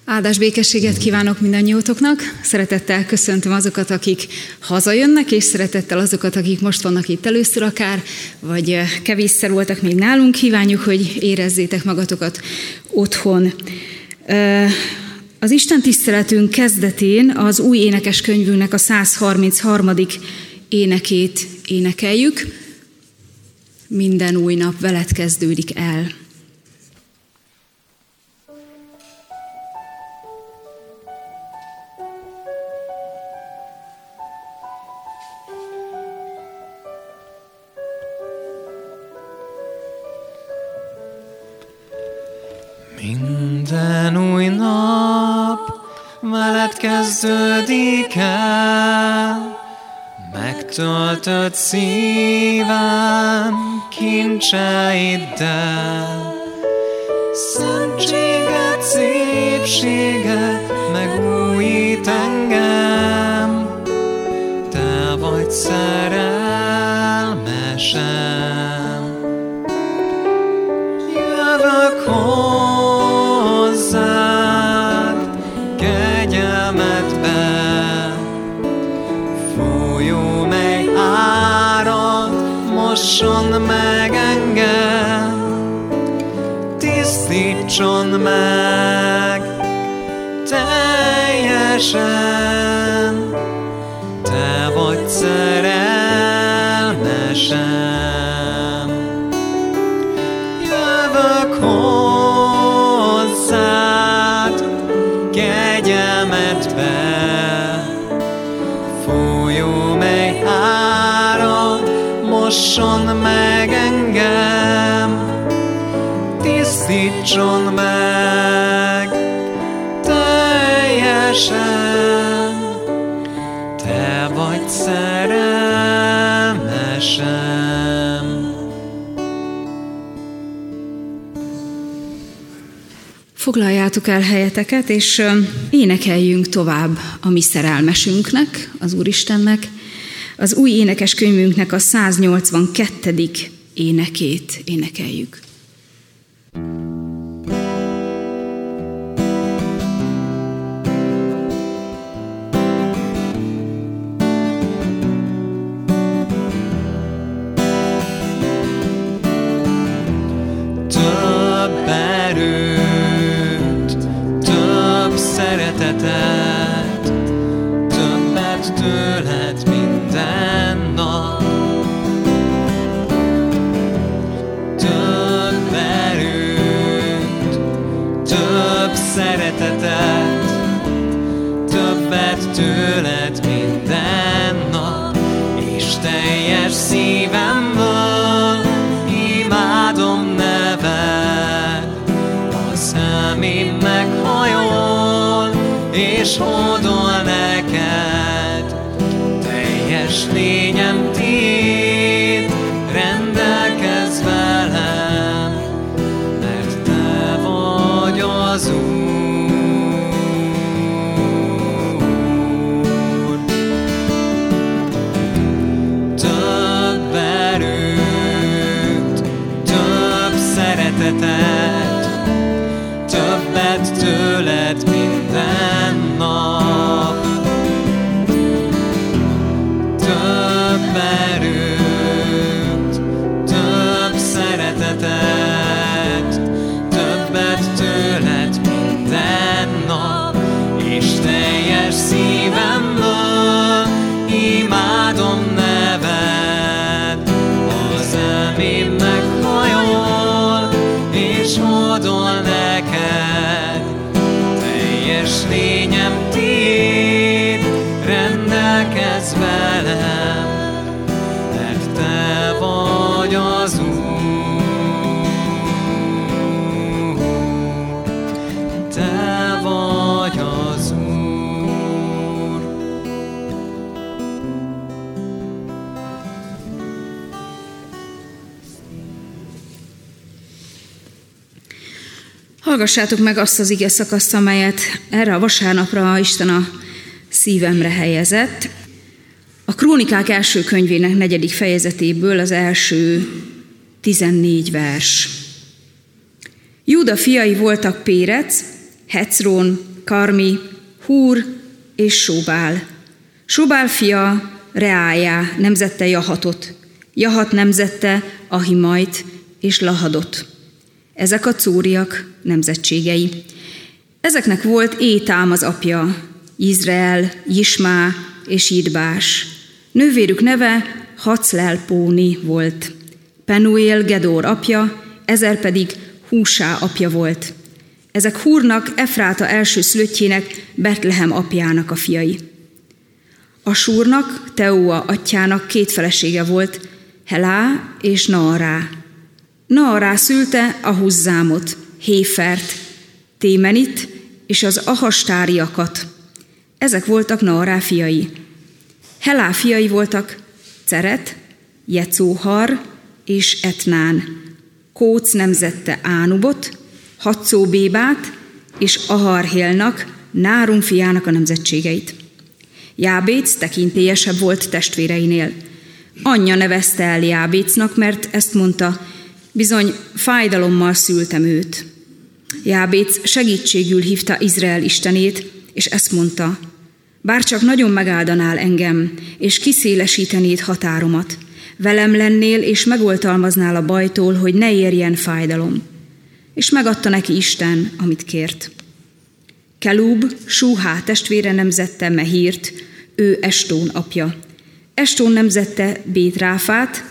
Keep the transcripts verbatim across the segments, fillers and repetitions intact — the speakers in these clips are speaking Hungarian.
Áldás békességet kívánok mindannyiótoknak. Szeretettel köszöntöm azokat, akik hazajönnek, és szeretettel azokat, akik most vannak itt először akár, vagy kevésszer voltak még nálunk. Kívánjuk, hogy érezzétek magatokat otthon. Az Isten tiszteletünk kezdetén az új énekeskönyvünknek a száz harmincharmadik énekét énekeljük. Minden új nap veled kezdődik el. Minden új nap veled kezdődik el, megtöltött szívem kincseiddel. Szentséget, szépséget megújít engem, te vagy szerelmesem. Jövök hozzád kegyelmedbe, folyó, mely árad, mosson meg engem, tisztítson meg teljesen, te vagy szerelmesem. Jövök hozzád kegyelmedbe, folyó, mely árad, mosson meg engem, tisztítson meg teljesen, te vagy szerelmesem. Foglaljátok el helyeteket, és énekeljünk tovább a mi szerelmesünknek, az Úristennek, az új énekeskönyvünknek a száz nyolcvankettedik énekét énekeljük. Több erőt, több szeretetet, többet tőled minden nap. Több erőt, több szeretetet, többet tőled minden nap, és teljes szívemből imádom neved. A szemém meghajol, és hódol neked, teljes lényem tiéd, rendelkezz velem, mert te vagy az Úr. Több erőt, több szeretetet, többet tőled minden nap. Több erőt, több szeretetet, többet tőled minden nap, és teljes szívemből imádom neved. Az elmém meghajol, és hódol neked, teljes lényem tiéd, rendelkezz velem, mert te vagy az Úr. Te vagy az Úr. Hallgassátok meg azt az ige szakaszt, amelyet erre a vasárnapra Isten a szívemre helyezett. A Krónikák első könyvének negyedik fejezetéből az első tizennégy vers. Júda fiai voltak Pérec, Hecrón, Karmi, Húr és Sóbál. Sóbál fia Reájá nemzette Jahatot, Jahat nemzette Ahimait és Lahadot. Ezek a cúriak nemzetségei. Ezeknek volt Étám az apja, Izrael, Jismá és Jidbás. Nővérük neve Haclelpóni volt. Penuél Gedór apja, Ezer pedig Húsá apja volt. Ezek Húrnak, Efráta első szülöttjének, Betlehem apjának a fiai. Asúrnak, Teóa atyjának két felesége volt, Helá és Naará. Naará szülte Ahuzzámot, Héfert, Témenit és az ahastáriakat. Ezek voltak Naará fiai. Helá fiai voltak Ceret, Jecóhar és Etnán. Kóc nemzette Ánubot, Hatszóbébát és Aharhélnak, Nárum fiának a nemzetségeit. Jábéc tekintélyesebb volt testvéreinél. Anyja nevezte el Jábécnak, mert ezt mondta, bizony fájdalommal szültem őt. Jábéc segítségül hívta Izrael istenét, és ezt mondta, bárcsak nagyon megáldanál engem, és kiszélesítenéd határomat, velem lennél, és megoltalmaznál a bajtól, hogy ne érjen fájdalom. És megadta neki Isten, amit kért. Kelúb, Súhá testvére nemzette Mehírt, ő Estón apja. Estón nemzette Bétráfát,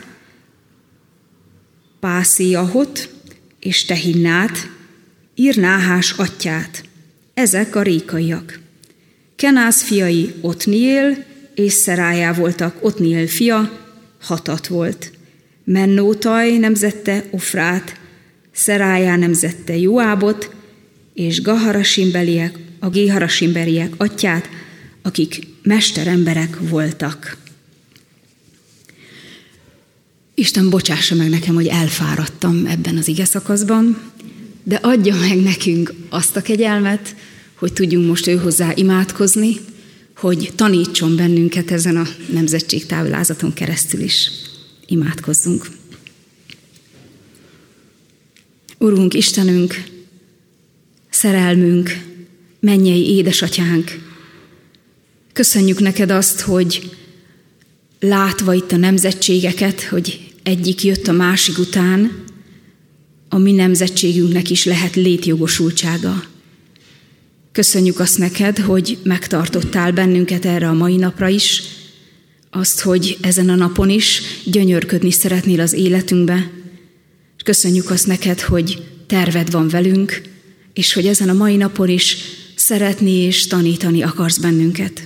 Pászéahot és Tehinnát, Irnáhás atyját. Ezek a rékaiak. Kenász fiai Otniél és Szerájá voltak, Otniél fia, Hatat volt. Mennótaj nemzette Ofrát, Szerájá nemzette Joábot, és Gaharasimbeliek, a Géharasimbeliek atyját, akik mesteremberek voltak. Isten bocsássa meg nekem, hogy elfáradtam ebben az ige szakaszban, de adja meg nekünk azt a kegyelmet, hogy tudjunk most ő hozzá imádkozni, hogy tanítson bennünket ezen a nemzetségtáblázaton keresztül is. Imádkozzunk. Urunk, Istenünk, szerelmünk, mennyei édesatyánk, köszönjük neked azt, hogy látva itt a nemzetségeket, hogy egyik jött a másik után, a mi nemzetségünknek is lehet létjogosultsága. Köszönjük azt neked, hogy megtartottál bennünket erre a mai napra is, azt, hogy ezen a napon is gyönyörködni szeretnél az életünkbe. És köszönjük azt neked, hogy terved van velünk, és hogy ezen a mai napon is szeretni és tanítani akarsz bennünket.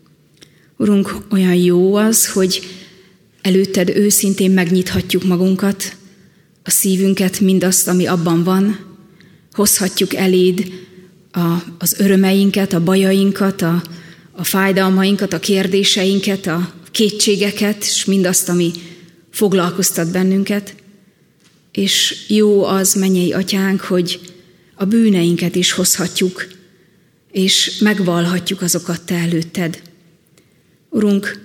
Urunk, olyan jó az, hogy előtted őszintén megnyithatjuk magunkat, a szívünket, mindazt, ami abban van, hozhatjuk eléd a, az örömeinket, a bajainkat, a, a fájdalmainkat, a kérdéseinket, a kétségeket, és mindazt, ami foglalkoztat bennünket. És jó az, mennyei atyánk, hogy a bűneinket is hozhatjuk, és megvallhatjuk azokat te előtted. Urunk,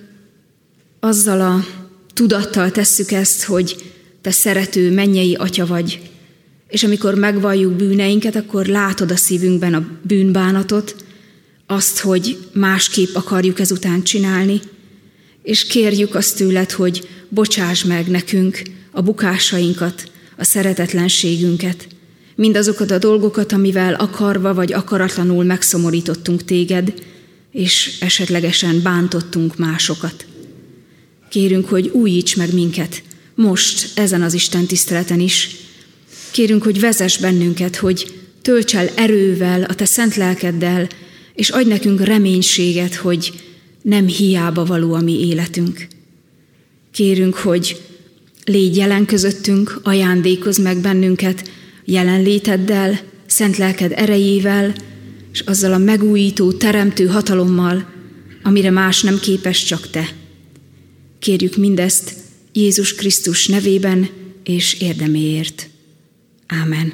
azzal a tudattal tesszük ezt, hogy te szerető, mennyei atya vagy, és amikor megvalljuk bűneinket, akkor látod a szívünkben a bűnbánatot, azt, hogy másképp akarjuk ezután csinálni, és kérjük azt tőled, hogy bocsáss meg nekünk a bukásainkat, a szeretetlenségünket, mindazokat a dolgokat, amivel akarva vagy akaratlanul megszomorítottunk téged, és esetlegesen bántottunk másokat. Kérünk, hogy újíts meg minket most, ezen az Isten tiszteleten is. Kérünk, hogy vezess bennünket, hogy tölts el erővel, a te szent lelkeddel, és adj nekünk reménységet, hogy nem hiába való a mi életünk. Kérünk, hogy légy jelen közöttünk, ajándékozz meg bennünket jelenléteddel, szent lelked erejével, és azzal a megújító, teremtő hatalommal, amire más nem képes, csak te. Kérjük mindezt Jézus Krisztus nevében és érdeméért. Ámen.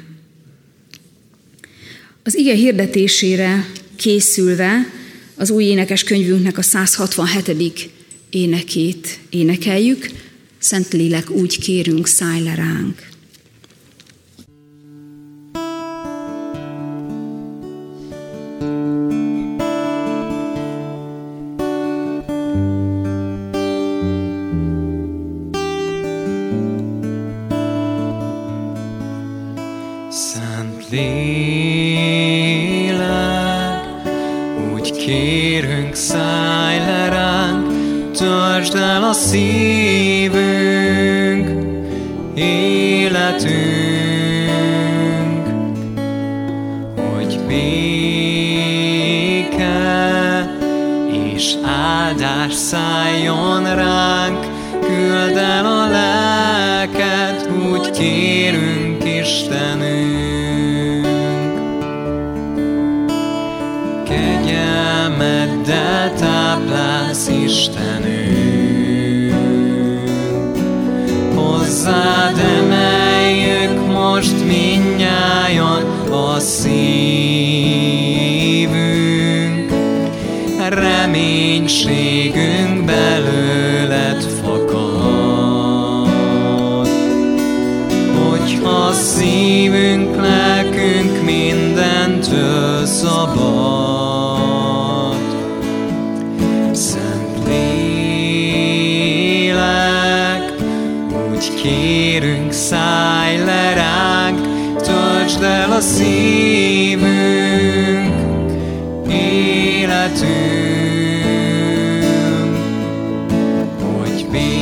Az ige hirdetésére készülve az új énekeskönyvünknek a száz hatvanhetedik énekét énekeljük. Szentlélek, úgy kérünk, szállj le ránk. Szent Lélek, úgy kérünk, szállj le ránk, töltsd el a szívünk, életünk, hogy béke és áldás szálljon ránk, küld el a lelket, úgy kérünk, Istenünk. Kegyelmeddel táplálsz, Istenünk, hozzád emeljük most mindnyájan a szívünk, reménységünk belőled fakad. Hogyha szívünk, lelkünk mindentől szabad, Szent Lélek, úgy kérünk, szállj le ránk, töltsd el a szívünk, életünk, hogy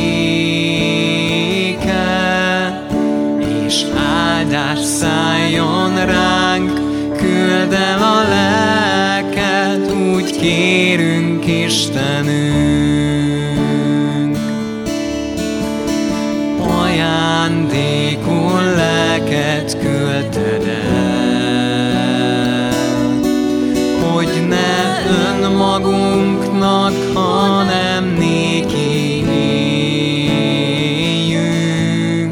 béke és áldás szálljon ránk, küld el a lelket, úgy kérünk, Istenünk. Ajándékul lelket küldted el, hogy ne önmagunknak, hanem néki éljünk,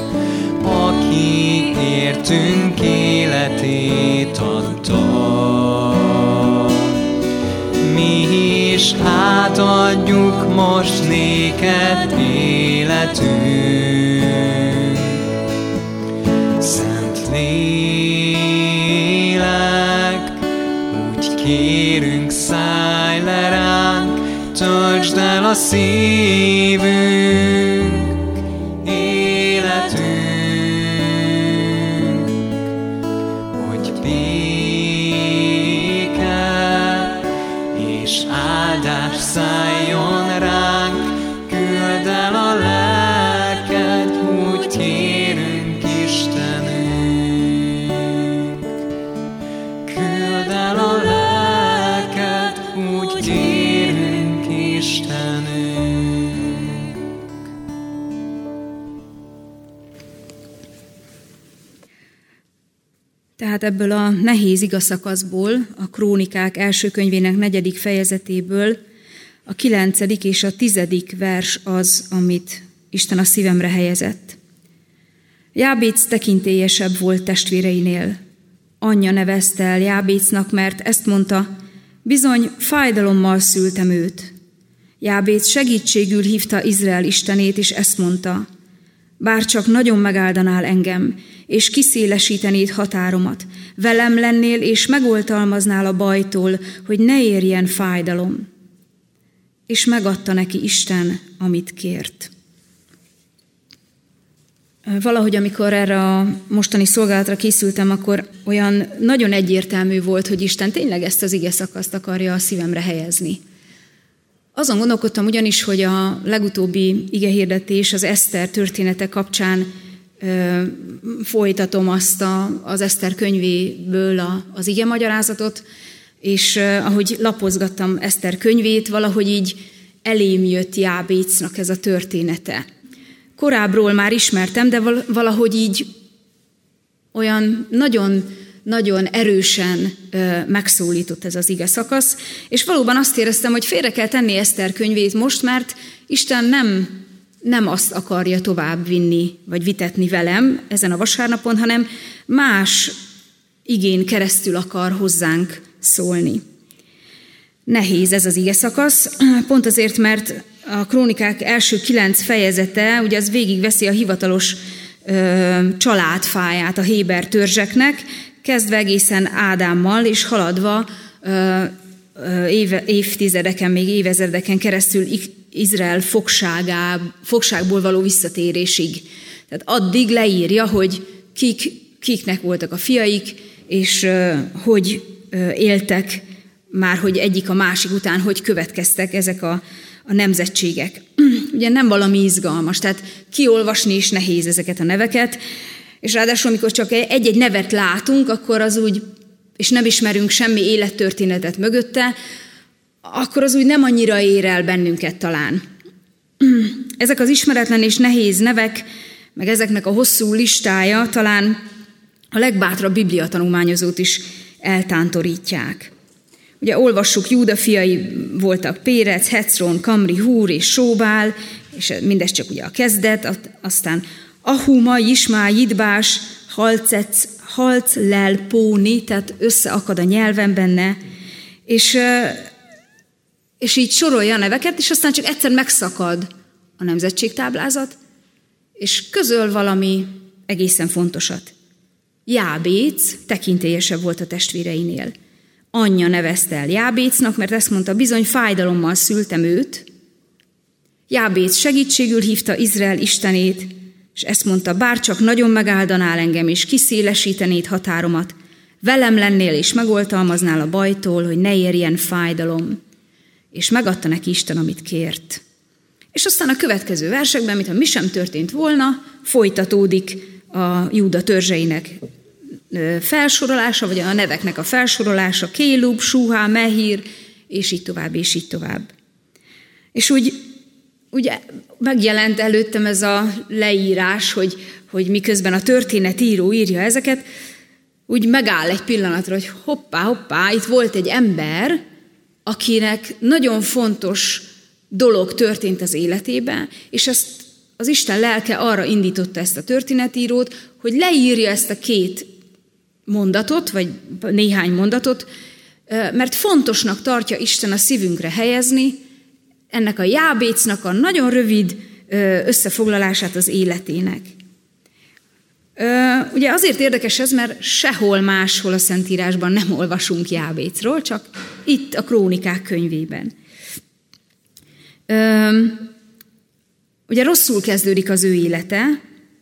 aki értünk életét adta. Mi is átadjuk most néked életünk. Szent Lélek, úgy kérünk, szállj le ránk, töltsd el a szívünk, életünk, hogy béke és áldás szálljon ránk, küld el a lelket, úgy kérünk, Istenünk. Küld el a lelket, úgy kérünk, Istenünk. Tehát ebből a nehéz igazszakaszból, a Krónikák első könyvének negyedik fejezetéből a kilencedik és a tizedik vers az, amit Isten a szívemre helyezett. Jábéc tekintélyesebb volt testvéreinél. Anyja nevezte el Jábécnak, mert ezt mondta, bizony fájdalommal szültem őt. Jábéc segítségül hívta Izrael istenét, és ezt mondta, bár csak nagyon megáldanál engem, és kiszélesítenéd határomat, velem lennél, és megoltalmaznál a bajtól, hogy ne érjen fájdalom. És megadta neki Isten, amit kért. Valahogy, amikor erre a mostani szolgálatra készültem, akkor olyan nagyon egyértelmű volt, hogy Isten tényleg ezt az ige szakaszt akarja a szívemre helyezni. Azon gondolkodtam ugyanis, hogy a legutóbbi igehirdetés az Eszter története kapcsán ö, folytatom azt a, az Eszter könyvéből a, az ige magyarázatot, és eh, ahogy lapozgattam Eszter könyvét, valahogy így elém jött Jábécnak ez a története. Korábbról már ismertem, de valahogy így olyan nagyon, nagyon erősen eh, megszólított ez az ige szakasz, és valóban azt éreztem, hogy félre kell tenni Eszter könyvét most, mert Isten nem, nem azt akarja tovább vinni, vagy vitetni velem ezen a vasárnapon, hanem más igén keresztül akar hozzánk szólni. Nehéz ez az ige szakasz, pont azért, mert a Krónikák első kilenc fejezete, ugye az végigveszi a hivatalos ö, családfáját a héber törzseknek, kezdve egészen Ádámmal, és haladva ö, ö, éve, évtizedeken, még évezredeken keresztül Izrael fogságá, fogságból való visszatérésig. Tehát addig leírja, hogy kik kiknek voltak a fiaik, és hogy éltek már, hogy egyik a másik után, hogy következtek ezek a, a nemzetségek. Ugye nem valami izgalmas, tehát kiolvasni is nehéz ezeket a neveket, és ráadásul, amikor csak egy-egy nevet látunk, akkor az úgy, és nem ismerünk semmi élettörténetet mögötte, akkor az úgy nem annyira ér el bennünket talán. Ezek az ismeretlen és nehéz nevek, meg ezeknek a hosszú listája talán a legbátrabb bibliatanulmányozót is eltántorítják. Ugye olvassuk, Júda fiai voltak Pérec, Hecron, Kamri, Húr és Sóbál, és mindez csak ugye a kezdet, aztán Ahuma, Jismá, Jidbás, Halcec, Halclel, Póni, tehát összeakad a nyelven benne, és, és így sorolja a neveket, és aztán csak egyszer megszakad a nemzetségtáblázat, és közöl valami egészen fontosat. Jábéc tekintélyesebb volt a testvéreinél. Anyja nevezte el Jábécnak, mert ezt mondta, bizony fájdalommal szültem őt. Jábéc segítségül hívta Izrael istenét, és ezt mondta, bárcsak nagyon megáldanál engem, és kiszélesítenéd határomat, velem lennél, és megoltalmaznál a bajtól, hogy ne érjen fájdalom. És megadta neki Isten, amit kért. És aztán a következő versekben, mintha mi sem történt volna, folytatódik a Júda törzseinek felsorolása, vagy a neveknek a felsorolása, Kélub, Súhá, Mehír, és így tovább, és így tovább. És úgy, úgy megjelent előttem ez a leírás, hogy, hogy miközben a történetíró írja ezeket, úgy megáll egy pillanatra, hogy hoppá, hoppá, itt volt egy ember, akinek nagyon fontos dolog történt az életében, és ezt az Isten lelke arra indította ezt a történetírót, hogy leírja ezt a két mondatot, vagy néhány mondatot, mert fontosnak tartja Isten a szívünkre helyezni ennek a Jábécnak a nagyon rövid összefoglalását az életének. Ugye azért érdekes ez, mert sehol máshol a Szentírásban nem olvasunk Jábécról, csak itt a Krónikák könyvében. Ugye rosszul kezdődik az ő élete,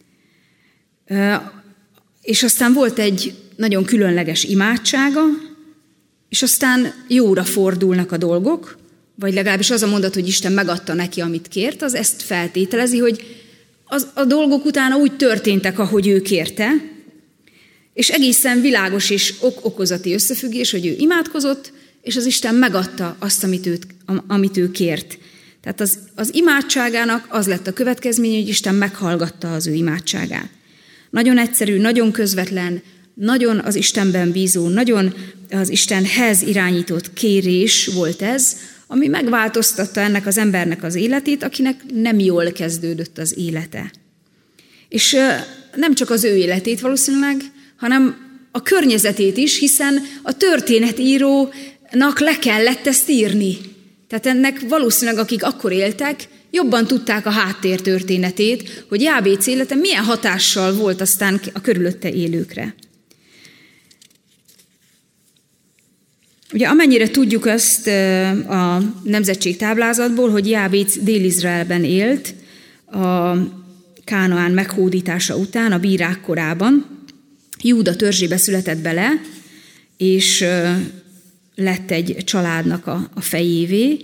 és aztán volt egy nagyon különleges imádsága, és aztán jóra fordulnak a dolgok, vagy legalábbis az a mondat, hogy Isten megadta neki, amit kért, az ezt feltételezi, hogy az, a dolgok utána úgy történtek, ahogy ő kérte, és egészen világos és ok-okozati összefüggés, hogy ő imádkozott, és az Isten megadta azt, amit, őt, amit ő kért. Tehát az, az imádságának az lett a következménye, hogy Isten meghallgatta az ő imádságát. Nagyon egyszerű, nagyon közvetlen, nagyon az Istenben bízó, nagyon az Istenhez irányított kérés volt ez, ami megváltoztatta ennek az embernek az életét, akinek nem jól kezdődött az élete. És nem csak az ő életét valószínűleg, hanem a környezetét is, hiszen a történetírónak le kellett ezt írni. Tehát ennek valószínűleg, akik akkor éltek, jobban tudták a háttér történetét, hogy Jábéc élete milyen hatással volt aztán a körülötte élőkre. Ugye amennyire tudjuk ezt a nemzetségtáblázatból, hogy Jábéc Dél-Izraelben élt a Kánaán meghódítása után, a bírák korában, Júda törzsébe született bele, és lett egy családnak a, a fejévé.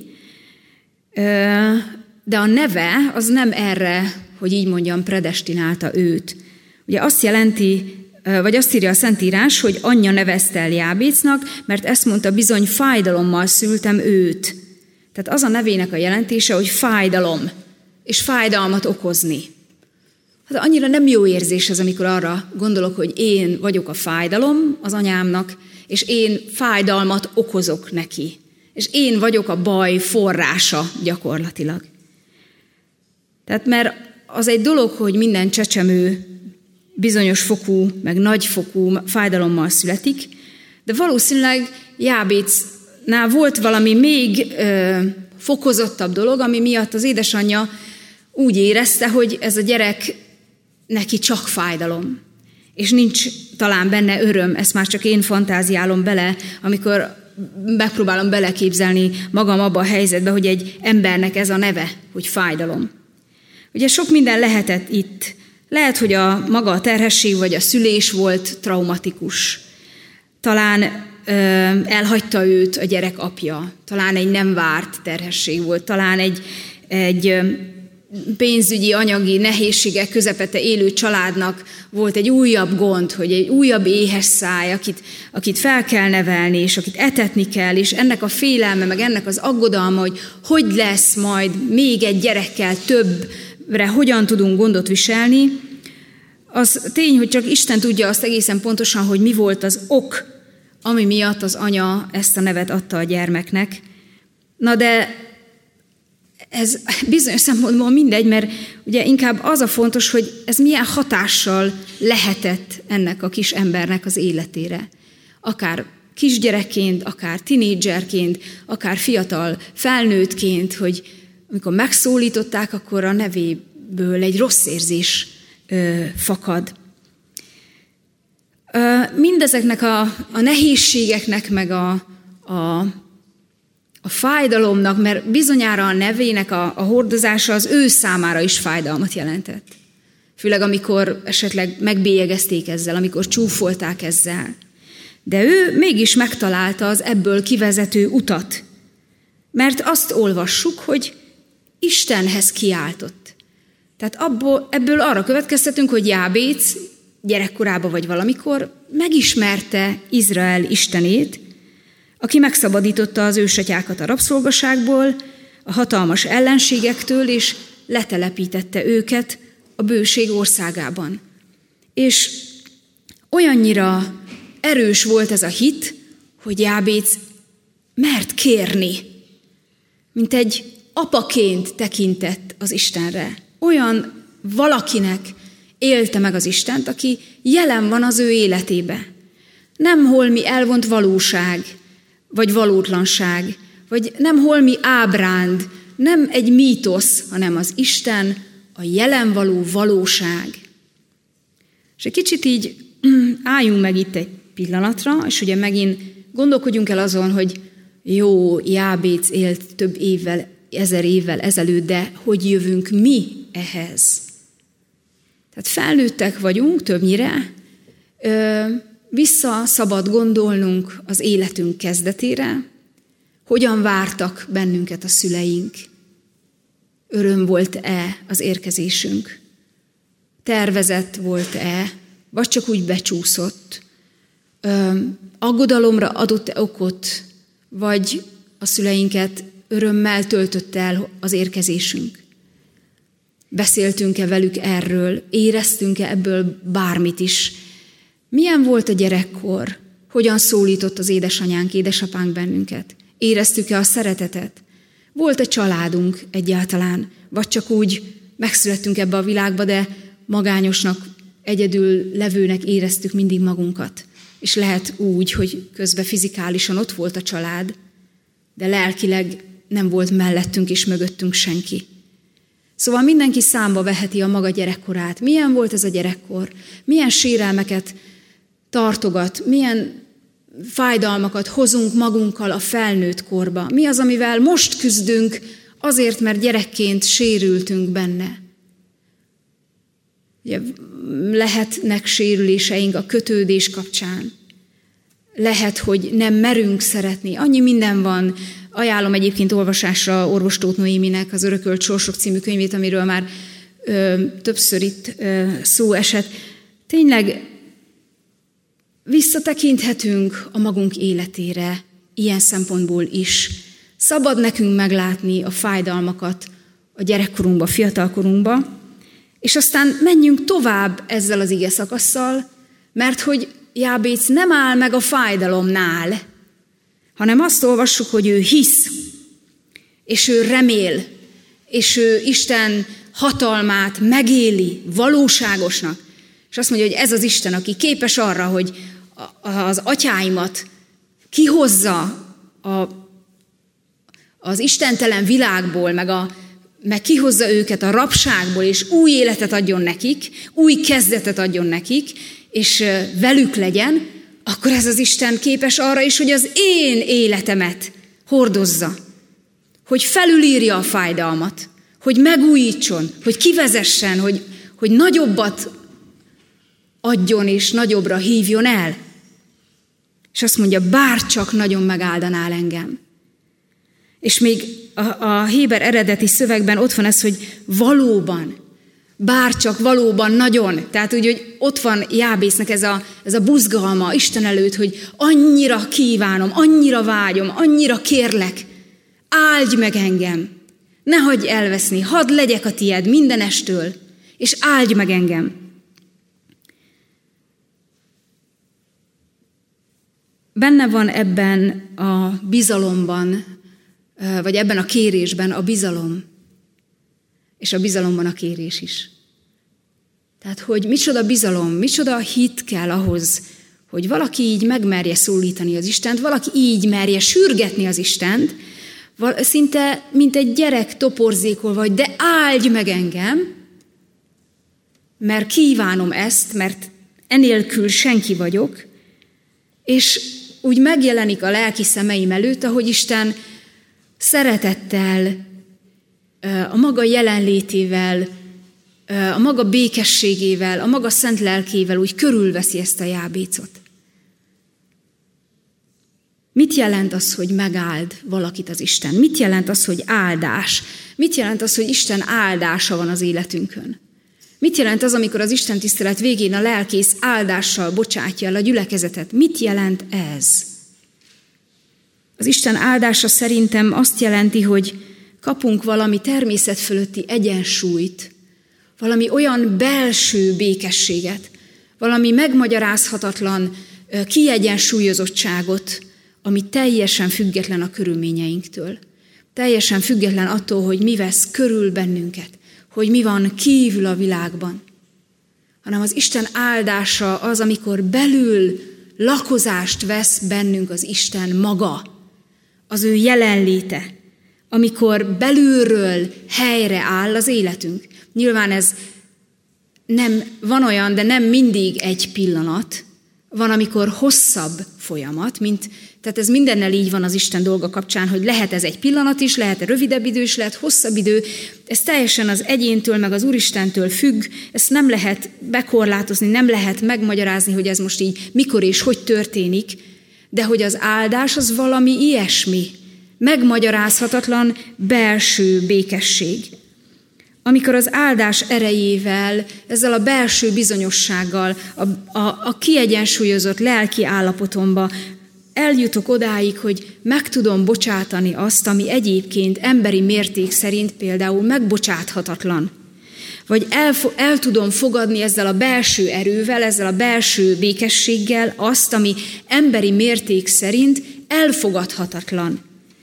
De a neve az nem erre, hogy így mondjam, predestinálta őt. Ugye azt jelenti, vagy azt írja a Szentírás, hogy anyja nevezte el Jábécnak, mert ezt mondta, bizony fájdalommal szültem őt. Tehát az a nevének a jelentése, hogy fájdalom, és fájdalmat okozni. Hát annyira nem jó érzés ez, amikor arra gondolok, hogy én vagyok a fájdalom az anyámnak, és én fájdalmat okozok neki. És én vagyok a baj forrása gyakorlatilag. Tehát mert az egy dolog, hogy minden csecsemő bizonyos fokú, meg nagyfokú fájdalommal születik, de valószínűleg Jábécnál volt valami még ö, fokozottabb dolog, ami miatt az édesanyja úgy érezte, hogy ez a gyerek neki csak fájdalom. És nincs talán benne öröm, ezt már csak én fantáziálom bele, amikor megpróbálom beleképzelni magam abba a helyzetbe, hogy egy embernek ez a neve, hogy fájdalom. Ugye sok minden lehetett itt Lehet, hogy a maga a terhesség vagy a szülés volt traumatikus. Talán ö, elhagyta őt a gyerek apja, talán egy nem várt terhesség volt, talán egy, egy pénzügyi, anyagi nehézségek közepette élő családnak volt egy újabb gond, hogy egy újabb éhes száj, akit, akit fel kell nevelni, és akit etetni kell, és ennek a félelme, meg ennek az aggodalma, hogy hogy lesz majd még egy gyerekkel többre, hogyan tudunk gondot viselni, az tény, hogy csak Isten tudja azt egészen pontosan, hogy mi volt az ok, ami miatt az anya ezt a nevet adta a gyermeknek. Na de ez bizonyos szempontból mindegy, mert ugye inkább az a fontos, hogy ez milyen hatással lehetett ennek a kis embernek az életére. Akár kisgyerekként, akár tinédzserként, akár fiatal felnőttként, hogy amikor megszólították, akkor a nevéből egy rossz érzés ö, fakad. Ö, mindezeknek a, a nehézségeknek, meg a, a A fájdalomnak, mert bizonyára a nevének a, a hordozása az ő számára is fájdalmat jelentett. Főleg amikor esetleg megbélyegezték ezzel, amikor csúfolták ezzel. De ő mégis megtalálta az ebből kivezető utat. Mert azt olvassuk, hogy Istenhez kiáltott. Tehát abból, ebből arra következtetünk, hogy Jábéc gyerekkorában vagy valamikor megismerte Izrael Istenét, aki megszabadította az ősatyákat a rabszolgaságból, a hatalmas ellenségektől, és letelepítette őket a bőség országában. És olyannyira erős volt ez a hit, hogy Jábéc mert kérni, mint egy apaként tekintett az Istenre. Olyan valakinek élte meg az Istent, aki jelen van az ő életébe. Nem holmi elvont valóság, vagy valótlanság, vagy nem holmi ábránd, nem egy mítosz, hanem az Isten, a jelen való valóság. És egy kicsit így álljunk meg itt egy pillanatra, és ugye megint gondolkodjunk el azon, hogy jó, Jábéc élt több évvel, ezer évvel ezelőtt, de hogy jövünk mi ehhez? Tehát felnőttek vagyunk többnyire, ö, vissza szabad gondolnunk az életünk kezdetére, hogyan vártak bennünket a szüleink, öröm volt-e az érkezésünk, tervezett volt-e, vagy csak úgy becsúszott, ö, aggodalomra adott-e okot, vagy a szüleinket örömmel töltött el az érkezésünk. Beszéltünk-e velük erről, éreztünk-e ebből bármit is. Milyen volt a gyerekkor? Hogyan szólított az édesanyánk, édesapánk bennünket? Éreztük-e a szeretetet? Volt-e családunk egyáltalán? Vagy csak úgy megszülettünk ebbe a világba, de magányosnak, egyedül levőnek éreztük mindig magunkat. És lehet úgy, hogy közben fizikálisan ott volt a család, de lelkileg nem volt mellettünk és mögöttünk senki. Szóval mindenki számba veheti a maga gyerekkorát. Milyen volt ez a gyerekkor? Milyen sérelmeket tartogat? Milyen fájdalmakat hozunk magunkkal a felnőtt korba? Mi az, amivel most küzdünk azért, mert gyerekként sérültünk benne? Ugye, lehetnek sérüléseink a kötődés kapcsán. Lehet, hogy nem merünk szeretni. Annyi minden van. Ajánlom egyébként olvasásra orvos Tóth Noéminek az Örökölt sorsok című könyvét, amiről már ö, többször itt ö, szó esett. Tényleg visszatekinthetünk a magunk életére ilyen szempontból is. Szabad nekünk meglátni a fájdalmakat a gyerekkorunkba, fiatalkorunkba, és aztán menjünk tovább ezzel az ige szakasszal, mert hogy Jábéc nem áll meg a fájdalomnál, hanem azt olvassuk, hogy ő hisz, és ő remél, és ő Isten hatalmát megéli valóságosnak. És azt mondja, hogy ez az Isten, aki képes arra, hogy az atyáimat kihozza a, az istentelen világból, meg, a, meg kihozza őket a rabságból, és új életet adjon nekik, új kezdetet adjon nekik, és velük legyen, akkor ez az Isten képes arra is, hogy az én életemet hordozza, hogy felülírja a fájdalmat, hogy megújítson, hogy kivezessen, hogy, hogy nagyobbat adjon és nagyobbra hívjon el. És azt mondja, bárcsak nagyon megáldanál engem. És még a, a héber eredeti szövegben ott van ez, hogy valóban, bárcsak valóban nagyon. Tehát úgy, hogy ott van Jábésznek ez a, ez a buzgalma Isten előtt, hogy annyira kívánom, annyira vágyom, annyira kérlek, áldj meg engem, ne hagyj elveszni, hadd legyek a tied mindenestől, és áldj meg engem. Benne van ebben a bizalomban, vagy ebben a kérésben a bizalom, és a bizalomban a kérés is. Tehát, hogy micsoda bizalom, micsoda hit kell ahhoz, hogy valaki így megmerje szólítani az Istent, valaki így merje sürgetni az Istent, szinte, mint egy gyerek toporzékolva, hogy de áldj meg engem, mert kívánom ezt, mert enélkül senki vagyok, és úgy megjelenik a lelki szemeim előtt, ahogy Isten szeretettel, a maga jelenlétével, a maga békességével, a maga szent lelkével úgy körülveszi ezt a Jábécot. Mit jelent az, hogy megáld valakit az Isten? Mit jelent az, hogy áldás? Mit jelent az, hogy Isten áldása van az életünkön? Mit jelent az, amikor az Isten tisztelet végén a lelkész áldással bocsátja el a gyülekezetet? Mit jelent ez? Az Isten áldása szerintem azt jelenti, hogy kapunk valami természet fölötti egyensúlyt, valami olyan belső békességet, valami megmagyarázhatatlan kiegyensúlyozottságot, ami teljesen független a körülményeinktől. Teljesen független attól, hogy mi vesz körül bennünket, hogy mi van kívül a világban. Hanem az Isten áldása az, amikor belül lakozást vesz bennünk az Isten maga, az ő jelenléte, amikor belülről helyre áll az életünk. Nyilván ez nem, van olyan, de nem mindig egy pillanat, van, amikor hosszabb folyamat, mint, tehát ez mindennel így van az Isten dolga kapcsán, hogy lehet ez egy pillanat is, lehet rövidebb idő is, lehet hosszabb idő, ez teljesen az egyéntől, meg az Úristentől függ, ezt nem lehet bekorlátozni, nem lehet megmagyarázni, hogy ez most így mikor és hogy történik, de hogy az áldás az valami ilyesmi, megmagyarázhatatlan belső békesség. Amikor az áldás erejével, ezzel a belső bizonyossággal, a, a, a kiegyensúlyozott lelki állapotomba eljutok odáig, hogy meg tudom bocsátani azt, ami egyébként emberi mérték szerint például megbocsáthatatlan. Vagy el, el tudom fogadni ezzel a belső erővel, ezzel a belső békességgel azt, ami emberi mérték szerint elfogadhatatlan.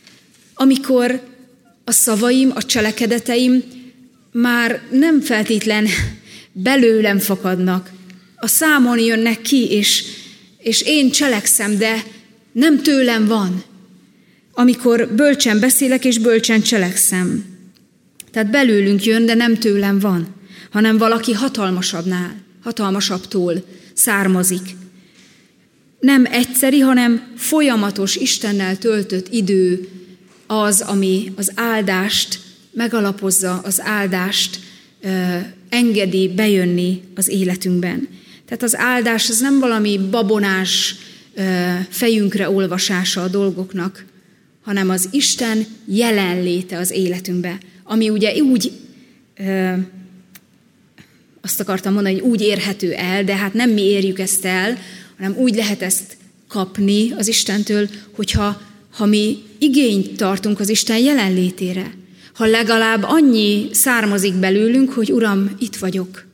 Amikor a szavaim, a cselekedeteim már nem feltétlen belőlem fakadnak, a számon jönnek ki, és, és én cselekszem, de nem tőlem van. Amikor bölcsen beszélek, és bölcsen cselekszem. Tehát belőlünk jön, de nem tőlem van, hanem valaki hatalmasabbnál, hatalmasabbtól származik. Nem egyszeri, hanem folyamatos Istennel töltött idő az, ami az áldást megalapozza, az áldást ö, engedi bejönni az életünkben. Tehát az áldás az nem valami babonás ö, fejünkre olvasása a dolgoknak, hanem az Isten jelenléte az életünkbe, ami ugye úgy, ö, azt akartam mondani, hogy úgy érhető el, de hát nem mi érjük ezt el, hanem úgy lehet ezt kapni az Istentől, hogyha ha mi igényt tartunk az Isten jelenlétére, ha legalább annyi származik belőlünk, hogy Uram, itt vagyok.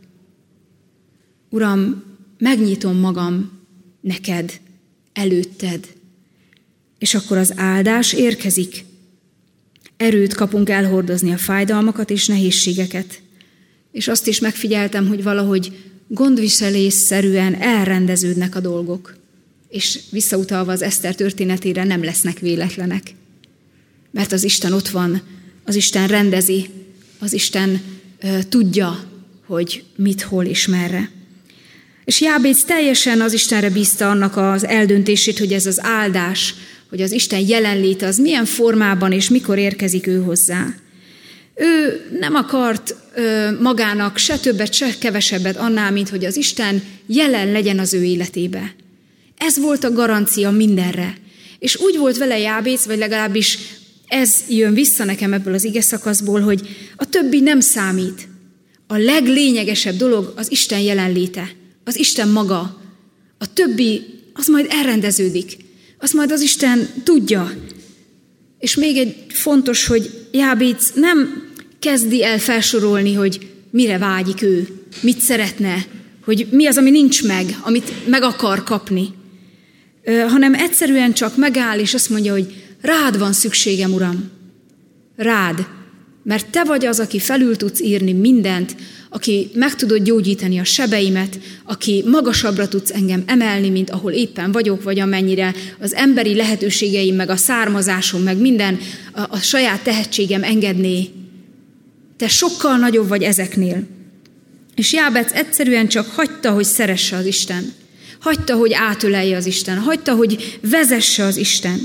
Uram, megnyitom magam neked, előtted. És akkor az áldás érkezik. Erőt kapunk elhordozni a fájdalmakat és nehézségeket. És azt is megfigyeltem, hogy valahogy gondviselésszerűen elrendeződnek a dolgok. És visszautalva az Eszter történetére nem lesznek véletlenek. Mert az Isten ott van, az Isten rendezi, az Isten uh, tudja, hogy mit, hol és merre. És Jábéc teljesen az Istenre bízta annak az eldöntését, hogy ez az áldás, hogy az Isten jelenléte az milyen formában és mikor érkezik ő hozzá. Ő nem akart ö, magának se többet, se kevesebbet annál, mint hogy az Isten jelen legyen az ő életébe. Ez volt a garancia mindenre. És úgy volt vele Jábéc, vagy legalábbis ez jön vissza nekem ebből az ige szakaszból, hogy a többi nem számít. A leglényegesebb dolog az Isten jelenléte, az Isten maga. A többi, az majd elrendeződik. Azt majd az Isten tudja. És még egy fontos, hogy Jábéc nem kezdi el felsorolni, hogy mire vágyik ő, mit szeretne, hogy mi az, ami nincs meg, amit meg akar kapni, hanem egyszerűen csak megáll, és azt mondja, hogy rád van szükségem, Uram. Rád. Mert te vagy az, aki felül tudsz írni mindent, aki meg tudod gyógyítani a sebeimet, aki magasabbra tudsz engem emelni, mint ahol éppen vagyok, vagy amennyire az emberi lehetőségeim, meg a származásom, meg minden a, a saját tehetségem engedné. Te sokkal nagyobb vagy ezeknél. És Jábéc egyszerűen csak hagyta, hogy szeresse az Isten. Hagyta, hogy átölelje az Isten. Hagyta, hogy vezesse az Isten.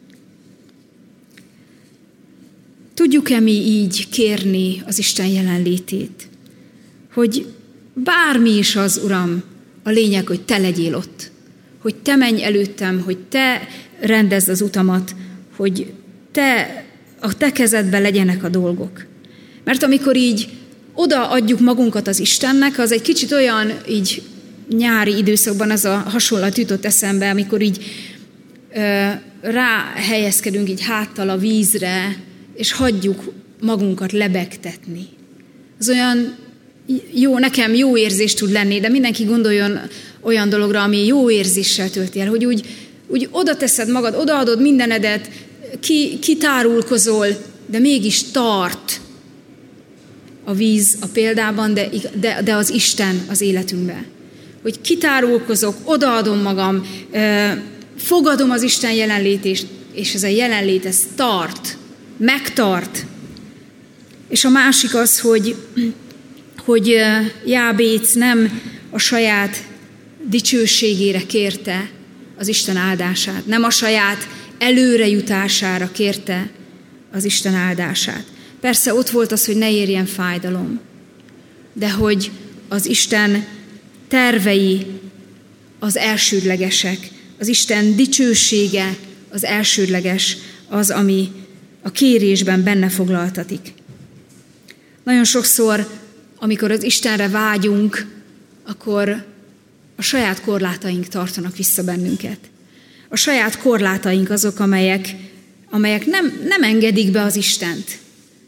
Tudjuk-e mi így kérni az Isten jelenlétét? Hogy bármi is az, Uram, a lényeg, hogy te legyél ott. Hogy te menj előttem, hogy te rendezd az utamat, hogy te, a te kezedben legyenek a dolgok. Mert amikor így odaadjuk magunkat az Istennek, az egy kicsit olyan, így nyári időszakban az a hasonlat jutott eszembe, amikor így ö, ráhelyezkedünk így háttal a vízre, és hagyjuk magunkat lebegtetni. Az olyan jó, nekem jó érzés tud lenni, de mindenki gondoljon olyan dologra, ami jó érzéssel tölti el, hogy úgy, úgy oda teszed magad, odaadod mindenedet, ki, kitárulkozol, de mégis tart a víz a példában, de, de, de az Isten az életünkben. Hogy kitárulkozok, odaadom magam, fogadom az Isten jelenlétét, és ez a jelenlét, ez tart, megtart. És a másik az, hogy, hogy Jábéc nem a saját dicsőségére kérte az Isten áldását, nem a saját előrejutására kérte az Isten áldását. Persze ott volt az, hogy ne érjen fájdalom, de hogy az Isten tervei az elsődlegesek, az Isten dicsősége az elsődleges, az, ami a kérésben benne foglaltatik. Nagyon sokszor, amikor az Istenre vágyunk, akkor a saját korlátaink tartanak vissza bennünket. A saját korlátaink azok, amelyek, amelyek nem, nem engedik be az Istent.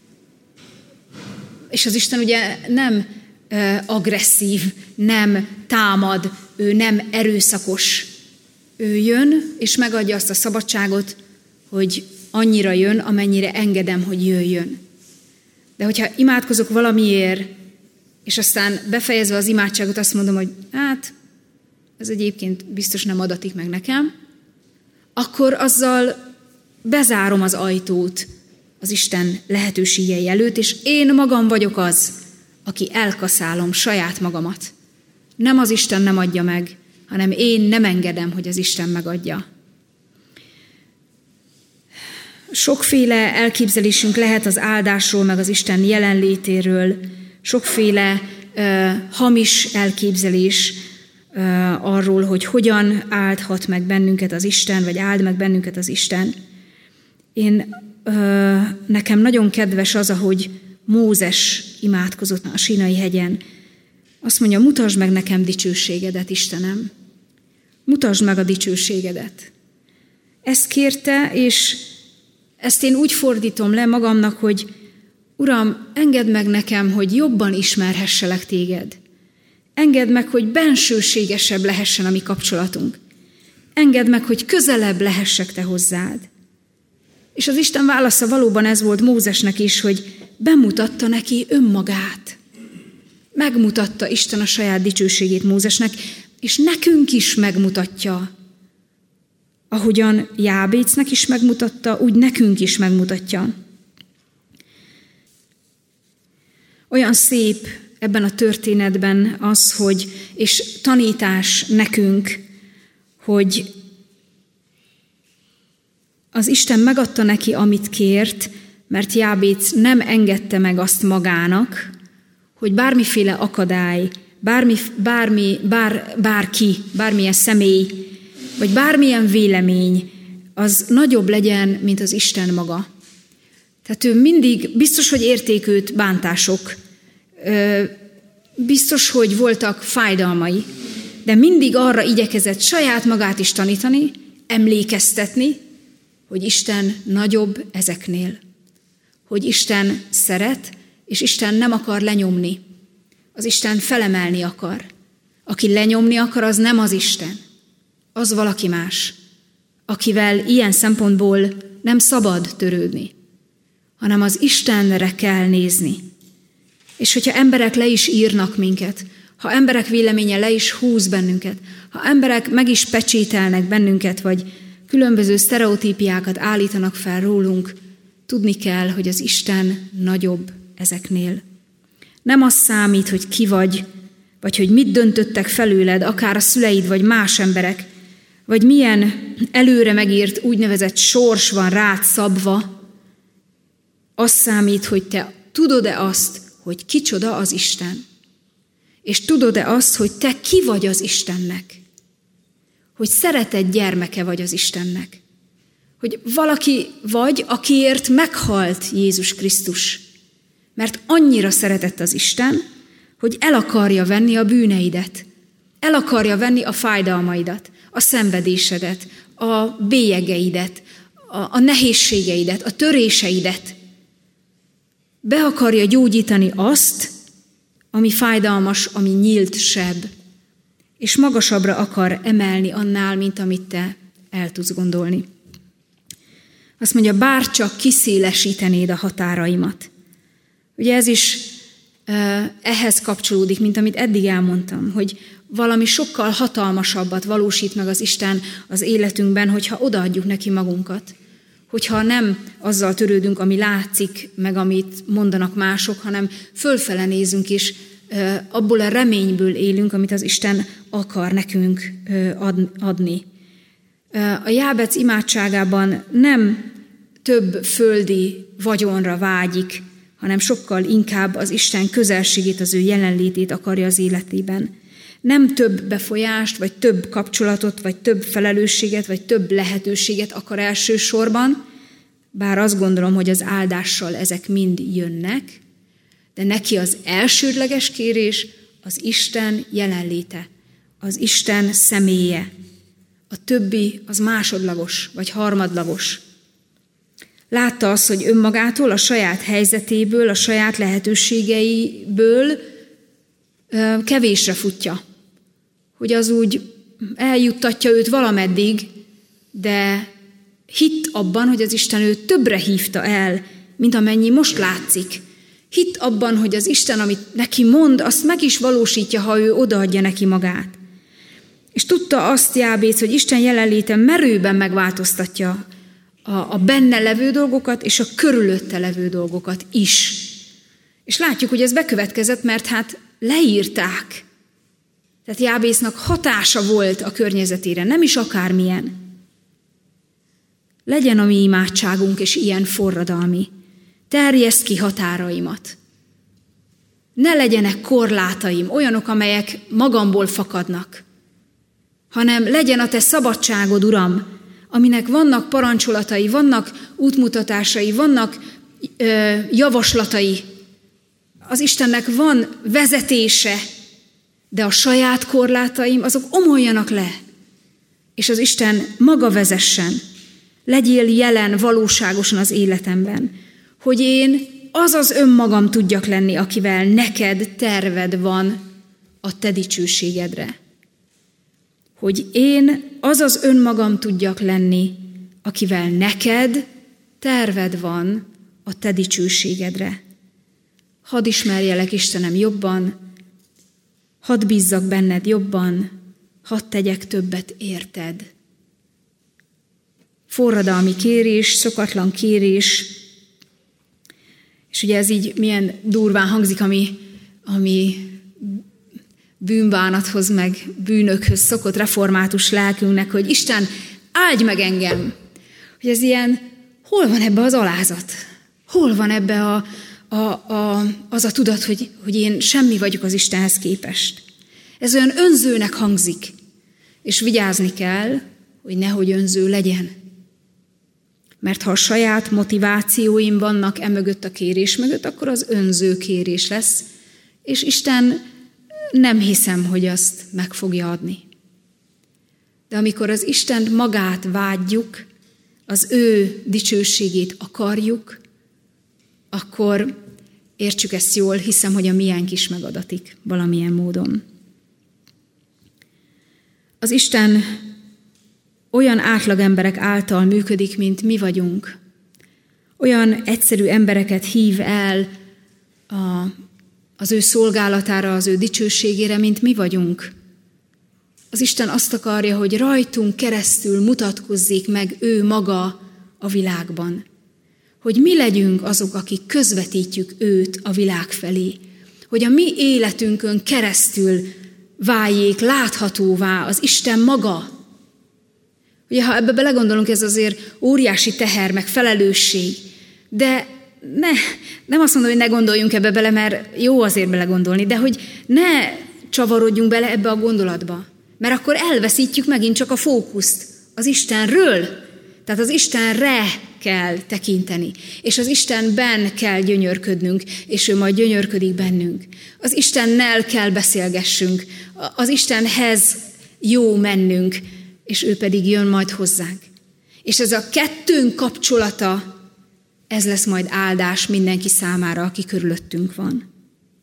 És az Isten ugye nem uh, agresszív, nem támad, ő nem erőszakos. Ő jön, és megadja azt a szabadságot, hogy annyira jön, amennyire engedem, hogy jöjjön. De hogyha imádkozok valamiért, és aztán befejezve az imádságot azt mondom, hogy hát, ez egyébként biztos nem adatik meg nekem, akkor azzal bezárom az ajtót az Isten lehetőségei előtt, és én magam vagyok az, aki elkaszálom saját magamat. Nem az Isten nem adja meg, hanem én nem engedem, hogy az Isten megadja. Sokféle elképzelésünk lehet az áldásról, meg az Isten jelenlétéről, sokféle uh, hamis elképzelés uh, arról, hogy hogyan áldhat meg bennünket az Isten, vagy áld meg bennünket az Isten. Én, uh, nekem nagyon kedves az, ahogy Mózes imádkozott a Sínai hegyen. Azt mondja, mutasd meg nekem dicsőségedet, Istenem. Mutasd meg a dicsőségedet. Ezt kérte, és ezt én úgy fordítom le magamnak, hogy Uram, engedd meg nekem, hogy jobban ismerhesselek téged. Engedd meg, hogy bensőségesebb lehessen a mi kapcsolatunk. Engedd meg, hogy közelebb lehessek te hozzád. És az Isten válasza valóban ez volt Mózesnek is, hogy bemutatta neki önmagát. Megmutatta Isten a saját dicsőségét Mózesnek, és nekünk is megmutatja. Ahogyan Jábécnek is megmutatta, úgy nekünk is megmutatja. Olyan szép ebben a történetben az, hogy, és tanítás nekünk, hogy az Isten megadta neki, amit kért, mert Jábéc nem engedte meg azt magának, hogy bármiféle akadály, bármi, bármi, bár, bárki, bármilyen személy, vagy bármilyen vélemény, az nagyobb legyen, mint az Isten maga. Tehát ő mindig, biztos, hogy érték őt bántások, biztos, hogy voltak fájdalmai, de mindig arra igyekezett saját magát is tanítani, emlékeztetni, hogy Isten nagyobb ezeknél. Hogy Isten szeret, és Isten nem akar lenyomni. Az Isten felemelni akar. Aki lenyomni akar, az nem az Isten. Az valaki más, akivel ilyen szempontból nem szabad törődni, hanem az Istenre kell nézni. És hogyha emberek le is írnak minket, ha emberek véleménye le is húz bennünket, ha emberek meg is pecsételnek bennünket, vagy különböző sztereotípiákat állítanak fel rólunk, tudni kell, hogy az Isten nagyobb ezeknél. Nem az számít, hogy ki vagy, vagy hogy mit döntöttek felőled, akár a szüleid, vagy más emberek, vagy milyen előre megírt úgynevezett sors van rád szabva. Az számít, hogy te tudod-e azt, hogy kicsoda az Isten. És tudod-e azt, hogy te ki vagy az Istennek. Hogy szeretett gyermeke vagy az Istennek. Hogy valaki vagy, akiért meghalt Jézus Krisztus. Mert annyira szeretett az Isten, hogy el akarja venni a bűneidet. El akarja venni a fájdalmaidat, a szenvedésedet, a bélyegeidet, a, a nehézségeidet, a töréseidet. Be akarja gyógyítani azt, ami fájdalmas, ami nyílt seb, és magasabbra akar emelni annál, mint amit te el tudsz gondolni. Azt mondja, bárcsak kiszélesítenéd a határaimat. Ugye ez is ehhez kapcsolódik, mint amit eddig elmondtam, hogy valami sokkal hatalmasabbat valósít meg az Isten az életünkben, hogyha odaadjuk neki magunkat. Hogyha nem azzal törődünk, ami látszik, meg amit mondanak mások, hanem fölfele nézünk, és abból a reményből élünk, amit az Isten akar nekünk adni. A Jábec imádságában nem több földi vagyonra vágyik, hanem sokkal inkább az Isten közelségét, az ő jelenlétét akarja az életében. Nem több befolyást, vagy több kapcsolatot, vagy több felelősséget, vagy több lehetőséget akar elsősorban, bár azt gondolom, hogy az áldással ezek mind jönnek, de neki az elsődleges kérés az Isten jelenléte, az Isten személye. A többi az másodlagos, vagy harmadlagos. Látta azt, hogy önmagától, a saját helyzetéből, a saját lehetőségeiből kevésre futja. Hogy az úgy eljuttatja őt valameddig, de hitt abban, hogy az Isten őt többre hívta el, mint amennyi most látszik. Hitt abban, hogy az Isten, amit neki mond, azt meg is valósítja, ha ő odaadja neki magát. És tudta azt Jábéc, hogy Isten jelenléte merőben megváltoztatja a, a benne levő dolgokat, és a körülötte levő dolgokat is. És látjuk, hogy ez bekövetkezett, mert hát leírták. Tehát Jábécnak hatása volt a környezetére, nem is akármilyen. Legyen a mi imádságunk, és ilyen forradalmi. Terjeszd ki határaimat. Ne legyenek korlátaim, olyanok, amelyek magamból fakadnak, hanem legyen a te szabadságod, Uram, aminek vannak parancsolatai, vannak útmutatásai, vannak ö, javaslatai. Az Istennek van vezetése, de a saját korlátaim, azok omoljanak le, és az Isten maga vezessen. Legyél jelen valóságosan az életemben, hogy én az az önmagam tudjak lenni, akivel neked terved van a te dicsőségedre. Hogy én az az önmagam tudjak lenni, akivel neked terved van a te dicsőségedre. Hadd ismerjelek, Istenem, jobban, hadd bízzak benned jobban, hadd tegyek többet érted. Forradalmi kérés, szokatlan kérés, és ugye ez így milyen durván hangzik, ami, ami bűnbánathoz, meg bűnökhöz szokott református lelkünknek, hogy Isten, áldj meg engem! Hogy ez ilyen, hol van ebbe az alázat? Hol van ebbe a, a, a, az a tudat, hogy, hogy én semmi vagyok az Istenhez képest? Ez olyan önzőnek hangzik, és vigyázni kell, hogy nehogy önző legyen. Mert ha a saját motivációim vannak emögött a kérés mögött, akkor az önző kérés lesz, és Isten nem hiszem, hogy azt meg fogja adni. De amikor az Istent magát vágyjuk, az ő dicsőségét akarjuk, akkor értsük ezt jól, hiszem, hogy a miénk is megadatik valamilyen módon. Az Isten olyan átlag emberek által működik, mint mi vagyunk. Olyan egyszerű embereket hív el a, az ő szolgálatára, az ő dicsőségére, mint mi vagyunk. Az Isten azt akarja, hogy rajtunk keresztül mutatkozzék meg ő maga a világban. Hogy mi legyünk azok, akik közvetítjük őt a világ felé. Hogy a mi életünkön keresztül váljék láthatóvá az Isten maga. Ugye, ha ebbe belegondolunk, ez azért óriási teher, meg felelősség. De ne, nem azt mondom, hogy ne gondoljunk ebbe bele, mert jó azért belegondolni, de hogy ne csavarodjunk bele ebbe a gondolatba. Mert akkor elveszítjük megint csak a fókuszt az Istenről. Tehát az Istenre kell tekinteni. És az Istenben kell gyönyörködnünk, és ő majd gyönyörködik bennünk. Az Istennel kell beszélgessünk, az Istenhez jó mennünk, és ő pedig jön majd hozzánk. És ez a kettőnk kapcsolata, ez lesz majd áldás mindenki számára, aki körülöttünk van.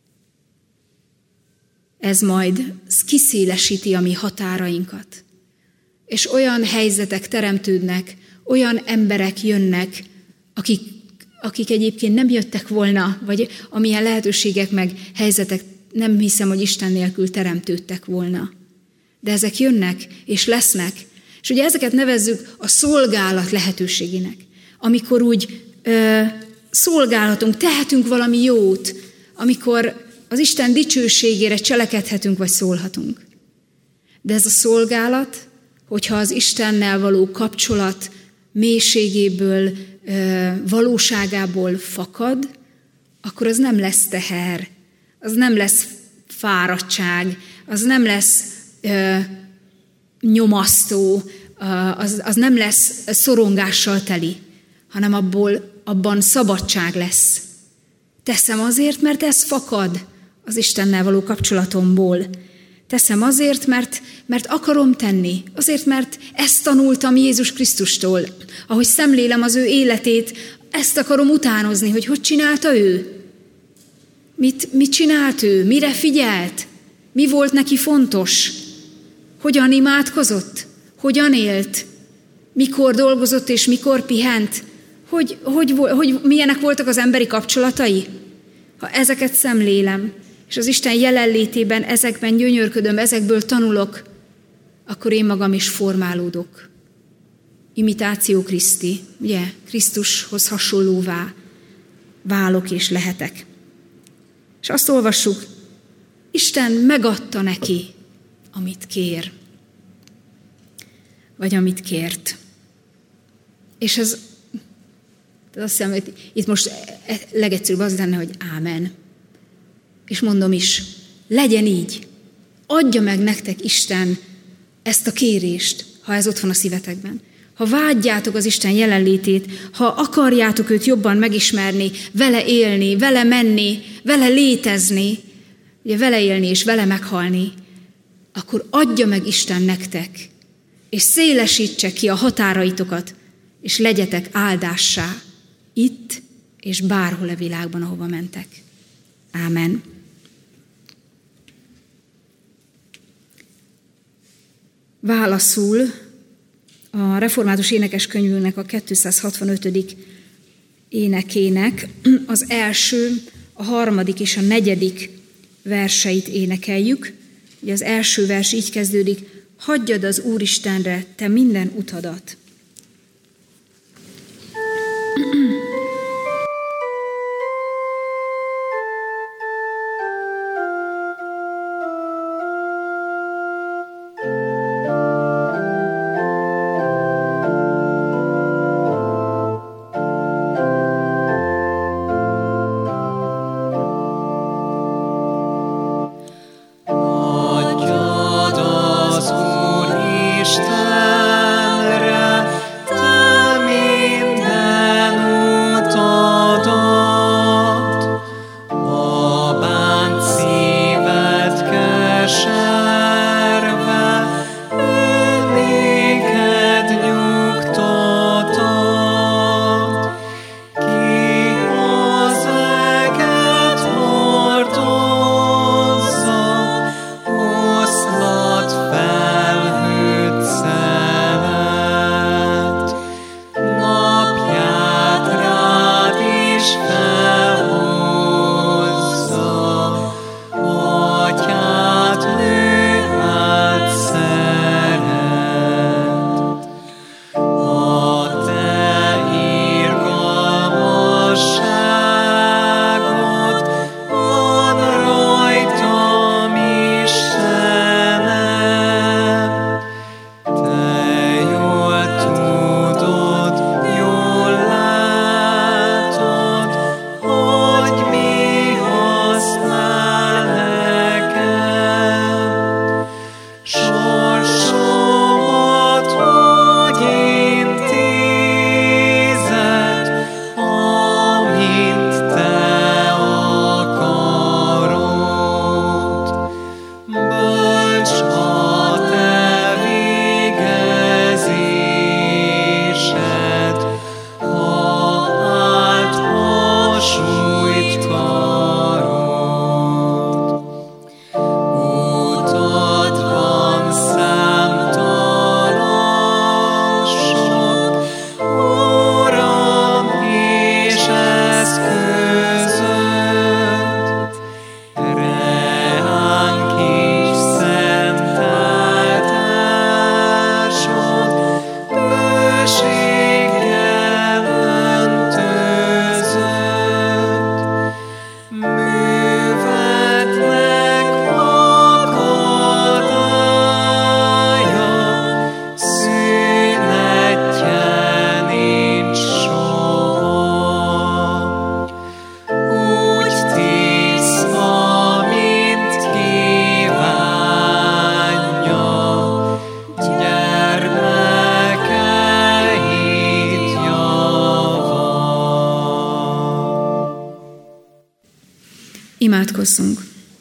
Ez majd kiszélesíti a mi határainkat. És olyan helyzetek teremtődnek, olyan emberek jönnek, akik, akik egyébként nem jöttek volna, vagy amilyen lehetőségek meg helyzetek nem hiszem, hogy Isten nélkül teremtődtek volna. De ezek jönnek, és lesznek. És ugye ezeket nevezzük a szolgálat lehetőségének. Amikor úgy ö, szolgálhatunk, tehetünk valami jót, amikor az Isten dicsőségére cselekedhetünk, vagy szólhatunk. De ez a szolgálat, hogyha az Istennel való kapcsolat mélységéből, valóságából fakad, akkor az nem lesz teher, az nem lesz fáradtság, az nem lesz ö, nyomasztó, az, az nem lesz szorongással teli, hanem abból, abban szabadság lesz. Teszem azért, mert ez fakad az Istennel való kapcsolatomból. Teszem azért, mert, mert akarom tenni. Azért, mert ezt tanultam Jézus Krisztustól. Ahogy szemlélem az ő életét, ezt akarom utánozni, hogy hogy csinálta ő. Mit, mit csinált ő? Mire figyelt? Mi volt neki fontos? Hogyan imádkozott? Hogyan élt? Mikor dolgozott és mikor pihent? Hogy, hogy, hogy milyenek voltak az emberi kapcsolatai? Ha ezeket szemlélem, és az Isten jelenlétében ezekben gyönyörködöm, ezekből tanulok, akkor én magam is formálódok. Imitáció Kriszti, ugye, Krisztushoz hasonlóvá válok és lehetek. És azt olvassuk, Isten megadta neki, amit kér. Vagy amit kért. És ez, azt hiszem, hogy itt most legegyszerűbb az lenne, hogy ámen. És mondom is, legyen így. Adja meg nektek Isten ezt a kérést, ha ez ott van a szívetekben. Ha vágyjátok az Isten jelenlétét, ha akarjátok őt jobban megismerni, vele élni, vele menni, vele létezni, ugye vele élni és vele meghalni, akkor adja meg Isten nektek, és szélesítse ki a határaitokat, és legyetek áldássá itt és bárhol a világban, ahova mentek. Ámen. Válaszul a református énekeskönyvünknek a kétszázhatvanötödik énekének az első, a harmadik és a negyedik verseit énekeljük. Ugye az első vers így kezdődik, hagyjad az Úristenre te minden utadat. Imádkozzunk!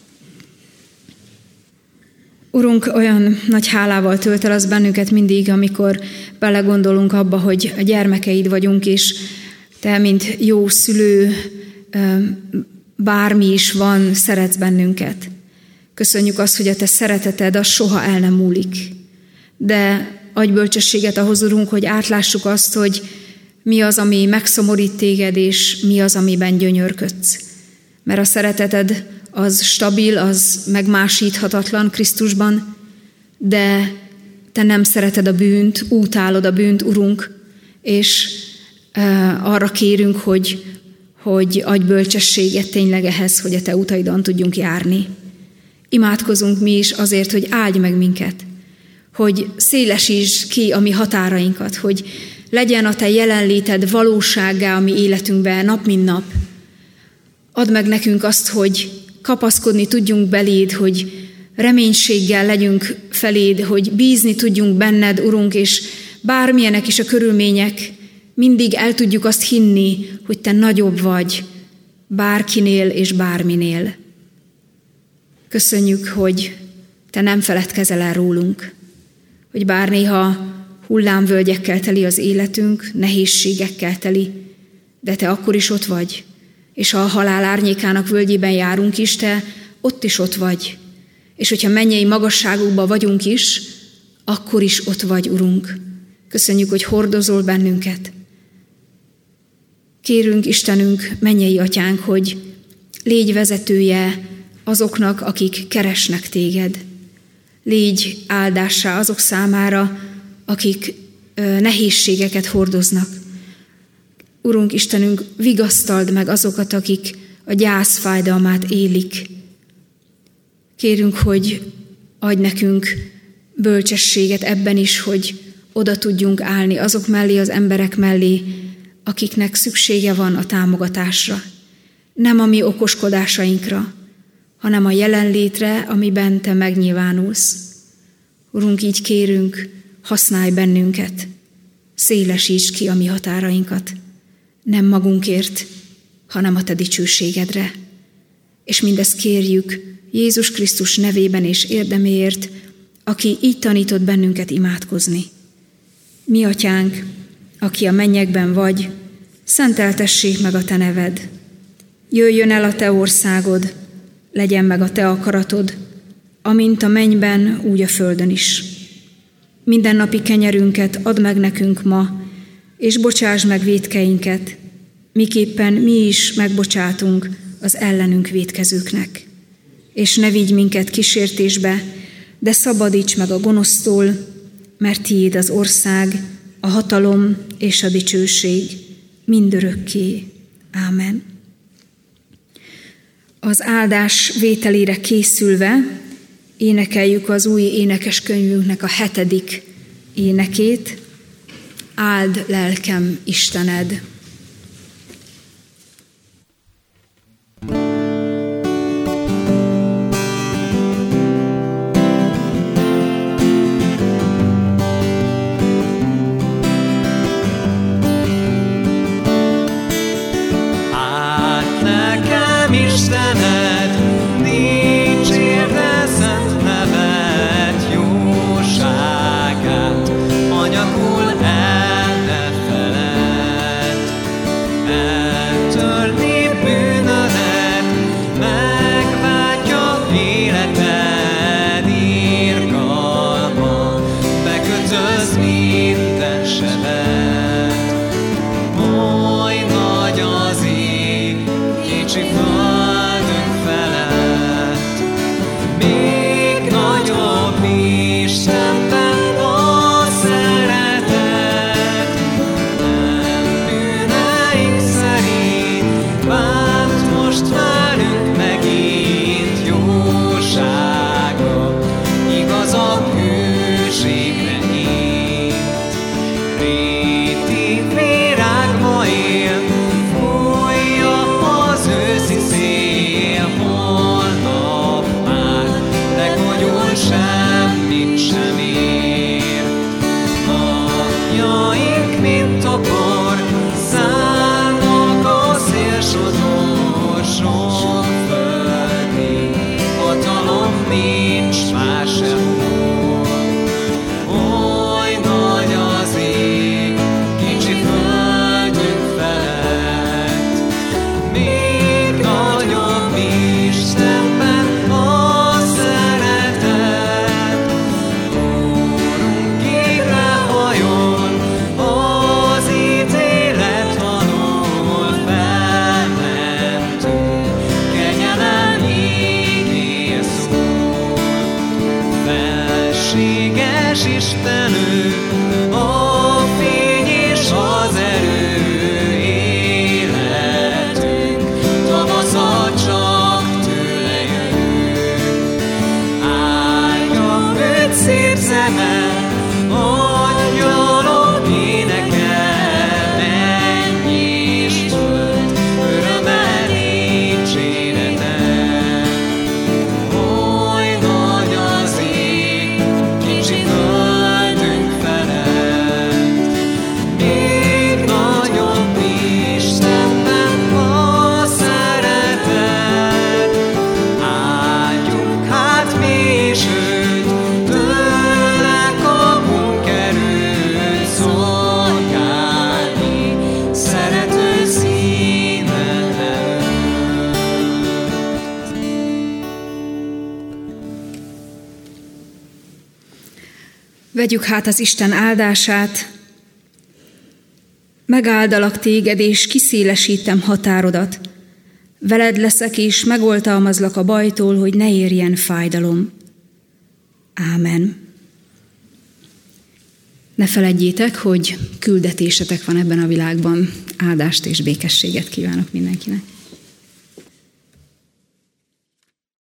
Urunk, olyan nagy hálával tölt el az bennünket mindig, amikor belegondolunk abba, hogy a gyermekeid vagyunk, és Te, mint jó szülő, bármi is van, szeretsz bennünket. Köszönjük azt, hogy a Te szereteted, az soha el nem múlik. De adj bölcsességet ahhoz, Urunk, hogy átlássuk azt, hogy mi az, ami megszomorít Téged, és mi az, amiben gyönyörködsz. Mert a szereteted az stabil, az megmásíthatatlan Krisztusban, de Te nem szereted a bűnt, utálod a bűnt, Urunk, és uh, arra kérünk, hogy, hogy adj bölcsességet tényleg ehhez, hogy a Te utaidon tudjunk járni. Imádkozunk mi is azért, hogy áldj meg minket, hogy szélesítsd ki a mi határainkat, hogy legyen a Te jelenléted valósággá a mi életünkben nap mint nap. Add meg nekünk azt, hogy kapaszkodni tudjunk beléd, hogy reménységgel legyünk feléd, hogy bízni tudjunk benned, Urunk, és bármilyenek is a körülmények, mindig el tudjuk azt hinni, hogy Te nagyobb vagy bárkinél és bárminél. Köszönjük, hogy Te nem feledkezel el rólunk, hogy bár néha hullámvölgyekkel teli az életünk, nehézségekkel teli, de Te akkor is ott vagy, és ha a halál árnyékának völgyében járunk is, Te ott is ott vagy. És hogyha mennyei magasságokban vagyunk is, akkor is ott vagy, Urunk. Köszönjük, hogy hordozol bennünket. Kérünk, Istenünk, mennyei Atyánk, hogy légy vezetője azoknak, akik keresnek Téged. Légy áldássá azok számára, akik nehézségeket hordoznak. Urunk Istenünk, vigasztald meg azokat, akik a gyász fájdalmát élik. Kérünk, hogy adj nekünk bölcsességet ebben is, hogy oda tudjunk állni azok mellé, az emberek mellé, akiknek szüksége van a támogatásra. Nem a mi okoskodásainkra, hanem a jelenlétre, amiben Te megnyilvánulsz. Urunk, így kérünk, használj bennünket, szélesítsd ki a mi határainkat, nem magunkért, hanem a Te dicsőségedre. És mindezt kérjük Jézus Krisztus nevében és érdeméért, aki így tanított bennünket imádkozni. Mi Atyánk, aki a mennyekben vagy, szenteltessék meg a Te neved. Jöjjön el a Te országod, legyen meg a Te akaratod, amint a mennyben, úgy a földön is. Mindennapi kenyerünket add meg nekünk ma, és bocsásd meg vétkeinket, miképpen mi is megbocsátunk az ellenünk vétkezőknek. És ne vigy minket kísértésbe, de szabadíts meg a gonosztól, mert Tiéd az ország, a hatalom és a dicsőség mindörökké. Ámen. Az áldás vételére készülve énekeljük az új énekeskönyvünknek a hetedik énekét. Áld lelkem Istened! Istened, dicsérde szent nevet, jóságát, anyagul el ne feled. Vegyük hát az Isten áldását. Megáldalak téged, és kiszélesítem határodat. Veled leszek, és megoltalmazlak a bajtól, hogy ne érjen fájdalom. Ámen. Ne feledjétek, hogy küldetésetek van ebben a világban. Áldást és békességet kívánok mindenkinek.